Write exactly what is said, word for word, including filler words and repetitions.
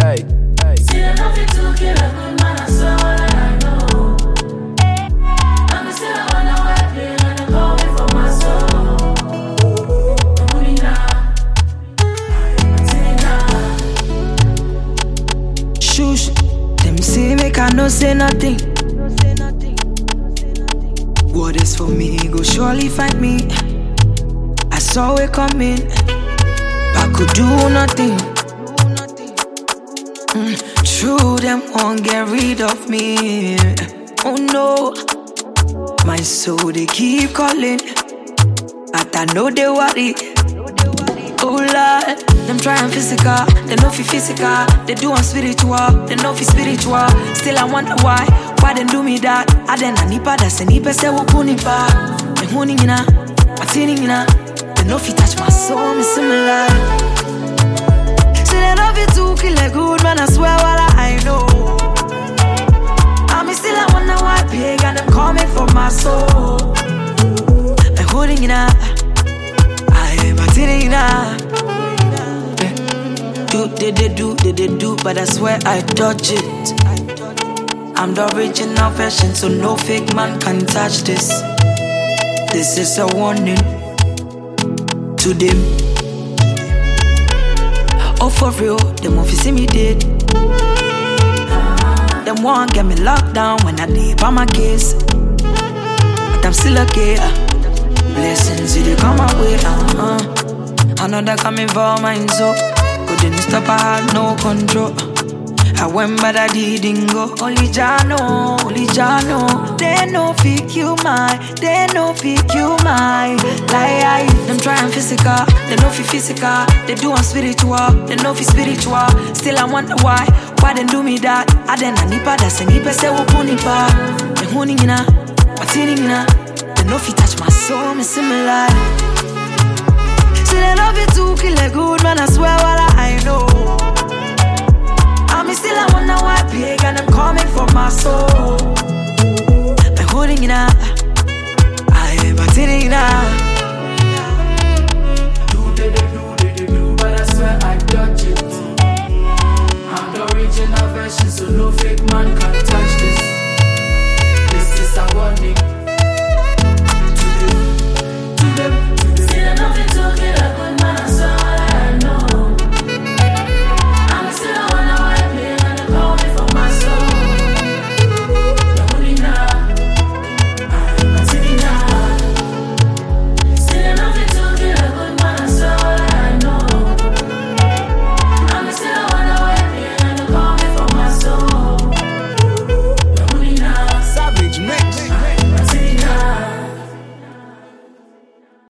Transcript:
Hey, hey. See, I love you too, kill a good man, I swear all that I know. I'm still on the way, they gonna call me for my soul. Only now, until now. Shush, them say make I no say nothing. What is for me, go surely find me. I saw it coming, I could do nothing. Mm, true, them won't get rid of me. Oh no, my soul they keep calling, but I know they worry. Oh Lord, them trying physical, they know fi physical. They do on spiritual, they know fi spiritual. Still I wonder why, why they do me that? I then I nipa da se nipa se wo kunipa. Me huni ngina, matini ngina. They know fi touch my soul, me similar. Say they love you too, kill a good man, I swear what I know. I me still I wonder why big and them coming for my soul. Me huni ngina. Do, they, they do, they, they do, but I swear I dodge it. I'm the original version, so no fake man can touch this. This is a warning to them. Oh, for real, them won't see me dead. Them won't get me locked down when I leave on my case. But I'm still okay. Blessings, they come my way. Uh-huh. I know that coming for mine, so couldn't stop, I had no control. I went but I didn't go. Only Jah know, only Jah know. They no pick you my, they no pick you my. Lie, them trying physical, they no fi physical. They do on spiritual, they no fi spiritual. Still I wonder why, why they do me that? I then I nipa da se nipa se wo kunipa. Me huni ngina, matini ngina. They no fi touch my soul, me similar. Say they love you too, kill a good man, I swear what I know.